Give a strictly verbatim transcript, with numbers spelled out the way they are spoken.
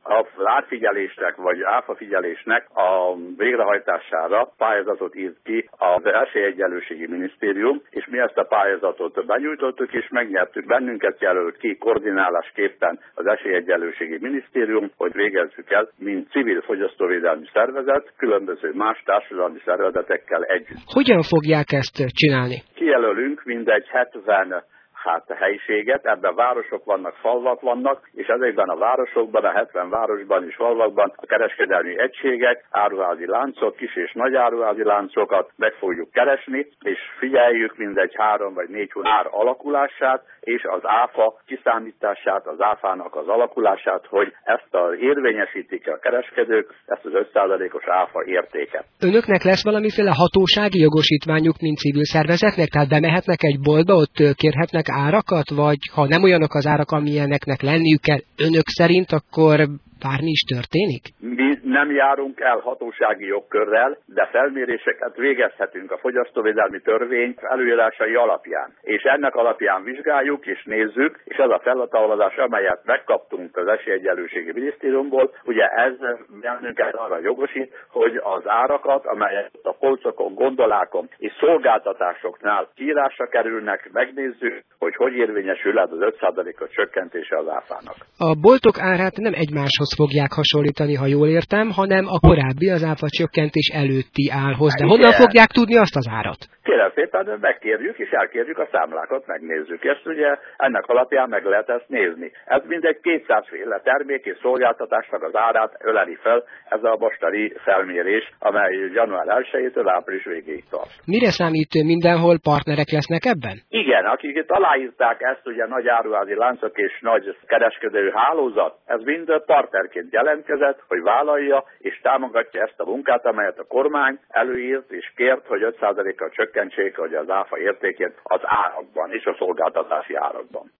az árfigyelésnek vagy áfafigyelésnek a végrehajtására pályázatot írt ki az Esélyegyenlőségi Minisztérium, és mi ezt a pályázatot benyújtottuk, és megnyertük, bennünket jelölt ki koordinálásképpen az Esélyegyenlőségi Minisztérium, hogy végezzük el, mint civil fogyasztóvédelmi szervezet, különböző más társadalmi szervezetekkel együtt. Hogyan fogják ezt csinálni? Kijelölünk mindegy hetven hát helyiséget, ebben városok vannak, falvak vannak, és ezekben a városokban, a hetven városban és falvakban a kereskedelmi egységek, áruházi láncok, kis és nagy áruházi láncokat meg fogjuk keresni, és figyeljük mindegy három vagy négy hónap ár alakulását, és az áfa kiszámítását, az áfának az alakulását, hogy ezt a, érvényesítik a kereskedők, ezt az öt százalékos áfa értéket. Önöknek lesz valamiféle hatósági jogosítványuk, mint civil szervezetnek? Tehát bemehetnek egy boltba, ott kérhetnek árakat, vagy ha nem olyanok az árak, amilyeneknek lenniük kell önök szerint, akkor bármi is történik? Mi nem járunk el hatósági jogkörrel, de felméréseket végezhetünk a fogyasztóvédelmi törvény előírásai alapján. És ennek alapján vizsgáljuk és nézzük, és az a felhatalmazás, amelyet megkaptunk az Esélyegyenlőségi Minisztériumból, ugye ez bennünket arra jogosít, hogy az árakat, amelyek a polcokon, gondolákon és szolgáltatásoknál kiírásra kerülnek, megnézzük, hogy hogy érvényesül ez az öt százalékos csökkentése az áfának. A boltok árát nem egymáshoz fogják hasonlítani, ha jól értem, hanem a korábbi, az áfa csökkentés előtti árhoz. De honnan fogják tudni azt az árat? Kérem szépen, megkérjük és elkérjük a számlákat, megnézzük. Ezt ugye ennek alapján meg lehet ezt nézni. Ez mindegy kétszázféle termék és szolgáltatásnak az árát öleli fel ez a mostani felmérés, amely január elsejétől április végéig tart. Mire számít, mindenhol partnerek lesznek ebben? Igen, akik itt aláírták ezt, ugye nagy áruházi láncok és nagy kereskedő hálózat, ez mind partnerként jelentkezett, hogy vállalja és támogatja ezt a munkát, amelyet a kormány előírt és kért, hogy öt százalékkal csökkentsék, hogy az áfa értékét az árakban és a szolgáltatási árakban.